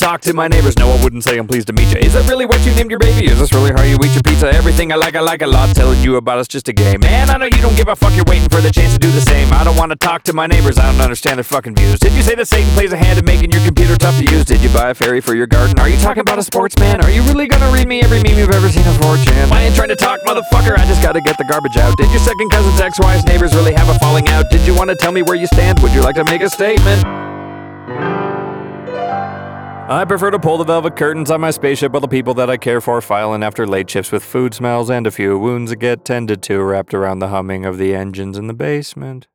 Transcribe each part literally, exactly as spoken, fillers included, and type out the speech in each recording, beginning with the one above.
talk to my neighbors. No, I wouldn't say I'm pleased to meet you. Is that really what you named your baby? Is this really how you eat your pizza? Everything I like, I like a lot. Telling you about it's just a game. Man, I know you don't give a fuck. You're waiting for the chance to do the same. I don't want to talk to my neighbors. I don't understand their fucking views. Did you say that Satan plays a hand in making your computer tough to use? Did you buy a ferry for your garden? Are you talking about a sportsman? Are you really gonna read me every meme you've ever seen on four chan? I ain't trying to talk, motherfucker. I just gotta get the garbage out. Did your second cousin's ex-wife's neighbors really have a falling out? Did you want to tell me where you stand? Would you like to make a statement? I prefer to pull the velvet curtains on my spaceship while the people that I care for file in after late shifts with food smells and a few wounds that get tended to wrapped around the humming of the engines in the basement.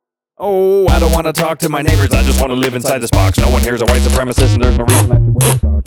Oh, I don't want to talk to my neighbors. I just want to live inside this box. No one here's a white supremacist and there's no reason I should wear a sock.